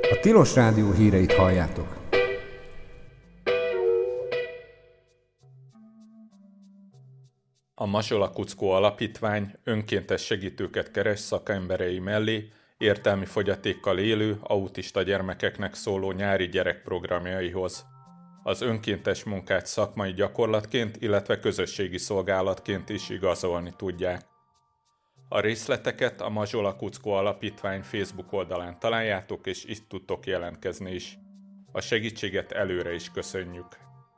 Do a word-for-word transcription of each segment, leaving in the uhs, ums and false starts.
A Tilos Rádió híreit halljátok. A Mazsola Kuckó Alapítvány önkéntes segítőket keres szakemberei mellé értelmi fogyatékkal élő, autista gyermekeknek szóló nyári gyerekprogramjaihoz. Az önkéntes munkát szakmai gyakorlatként, illetve közösségi szolgálatként is igazolni tudják. A részleteket a Mazsola Kuckó Alapítvány Facebook oldalán találjátok, és itt tudtok jelentkezni is. A segítséget előre is köszönjük.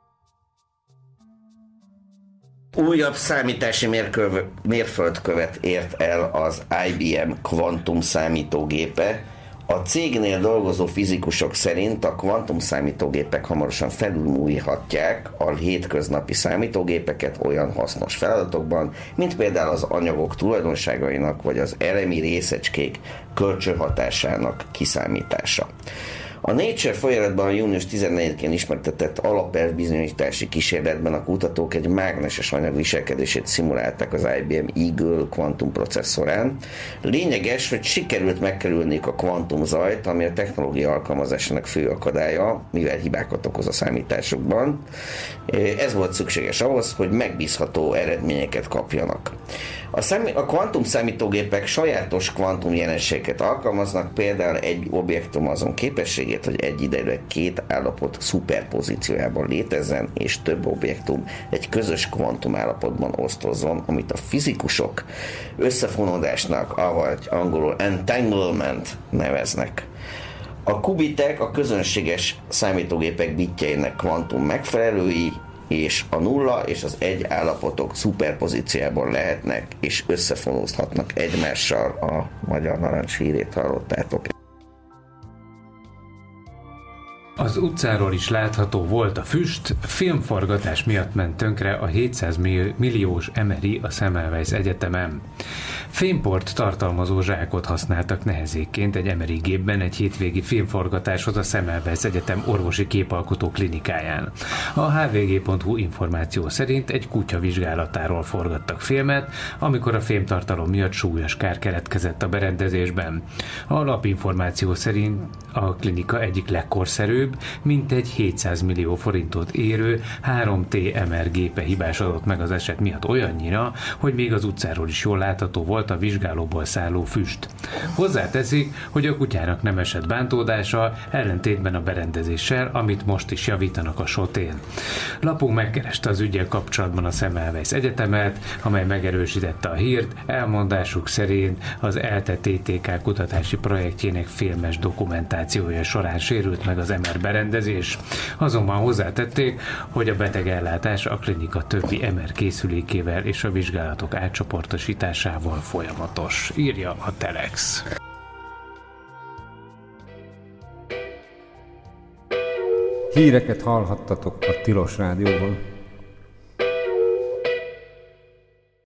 Újabb számítási mérköv, mérföldkövet ért el az I B M Quantum számítógépe. A cégnél dolgozó fizikusok szerint a kvantum számítógépek hamarosan felülmúlhatják a hétköznapi számítógépeket olyan hasznos feladatokban, mint például az anyagok tulajdonságainak vagy az elemi részecskék kölcsönhatásának kiszámítása. A Nature folyamatban június tizennegyedikén ismertetett alapelv bizonyítási kísérletben a kutatók egy mágneses anyag viselkedését szimulálták az I B M Eagle kvantum processzorán. Lényeges, hogy sikerült megkerülniük a kvantumzajt, ami a technológia alkalmazásának fő akadálya, mivel hibákat okoz a számításokban. Ez volt szükséges ahhoz, hogy megbízható eredményeket kapjanak. A, számí- a kvantum számítógépek sajátos kvantum jelenségeket alkalmaznak, például egy objektum azon képességét, hogy egyidejűleg két állapot szuperpozíciójában létezzen, és több objektum egy közös kvantum állapotban osztozzon, amit a fizikusok összefonódásnak, avagy angolul entanglement neveznek. A kubitek a közönséges számítógépek bitjeinek kvantum megfelelői, és a nulla és az egy állapotok szuperpozíciában lehetnek, és összefonódhatnak egymással. A magyar narancs hírét hallottátok. Az utcáról is látható volt a füst, filmforgatás miatt ment tönkre a hétszáz milliós Emory a Semmelweis Egyetemen. Fémport tartalmazó zsákot használtak nehezékként egy Emory gépben egy hétvégi filmforgatáshoz a Semmelweis Egyetem orvosi képalkotó klinikáján. A h v g pont hu információ szerint egy kutya vizsgálatáról forgattak filmet, amikor a fémtartalom miatt súlyos kár keletkezett a berendezésben. A lapinformáció szerint a klinika egyik legkorszerűbb, mintegy hétszáz millió forintot érő három té em er gépe hibásodott meg az eset miatt olyannyira, hogy még az utcáról is jól látható volt a vizsgálóból szálló füst. Hozzáteszik, hogy a kutyának nem esett bántódása, ellentétben a berendezéssel, amit most is javítanak a sotén. Lapunk megkereste az üggyel kapcsolatban a Semmelweis Egyetemet, amely megerősítette a hírt, elmondásuk szerint az ELTE té té ká kutatási projektjének filmes dokumentációja során sérült meg az em er berendezés. Azonban hozzátették, hogy a betegellátás a klinika többi em er készülékével és a vizsgálatok átcsoportosításával folyamatos, írja a Telex. Híreket hallhattatok a Tilos Rádióban.